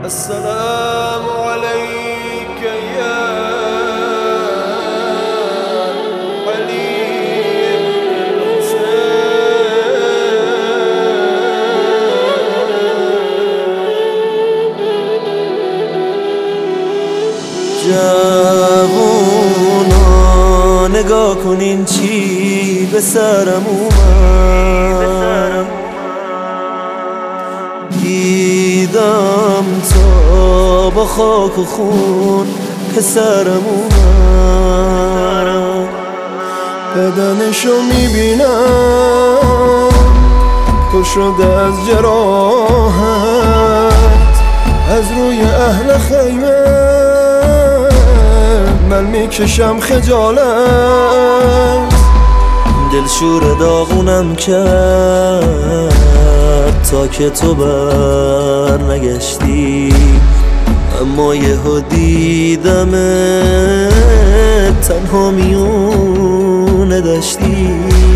السلام عليك يا علي جوونا نگاه کنین چی به سرم اومد، دیدم تا با خاک و خون پسرم اومد. بدنشو میبینم پر شده از جراحت، از روی اهل خیمه من میکشم خجالت. دلشور داغونم کرد تا که تو بر نگشتی، اما یهو دیدم تنها میونه داشتی.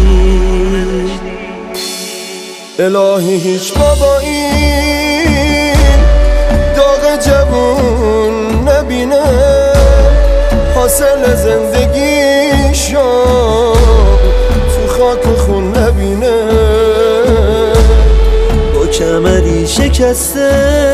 الهی هیچ بابا این داغ جوون نبینه، حاصل زندگیشو تو خاک و خون نبینه. با کمری شکسته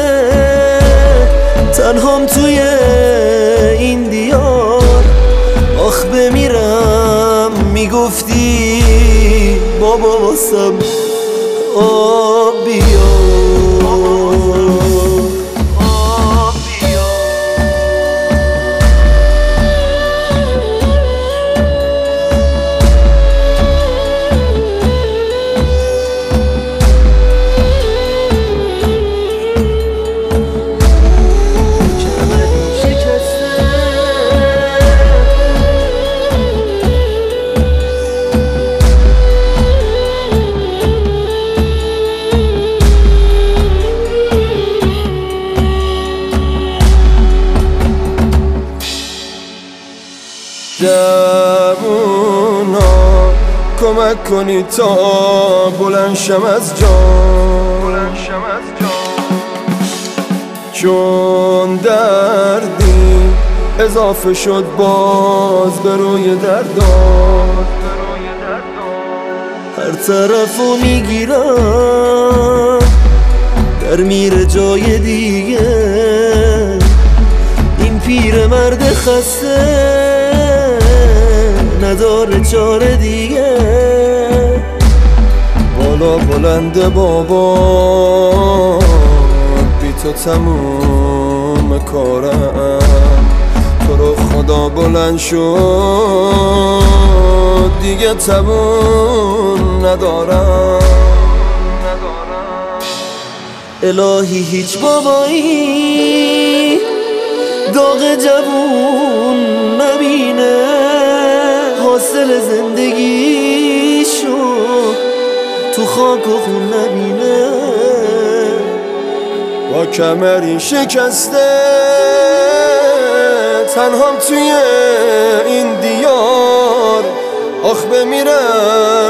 تنهام توی این دیار، آخ بمیرم میگفتی بابا واسم آب بیار. جوونا کمک کنید تا بلند شم از جان، چون دردی اضافه شد باز به روی دردان. هر طرفو میگیرم در میره جای دیگه، این پیر مرد خسته نداره چاره دیگه. بالا بلند بابا بی تو تموم کارم، تو رو خدا بلند شد دیگه تموم ندارم. الهی هیچ بابایی داغ جوون نبینه، حاصل زندگیشو تو خاک و خون نبینه. با کمری شکسته تنهام توی این دیار، آخ بمیرم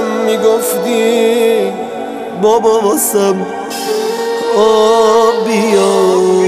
میگفتی بابا واسم آب بیار.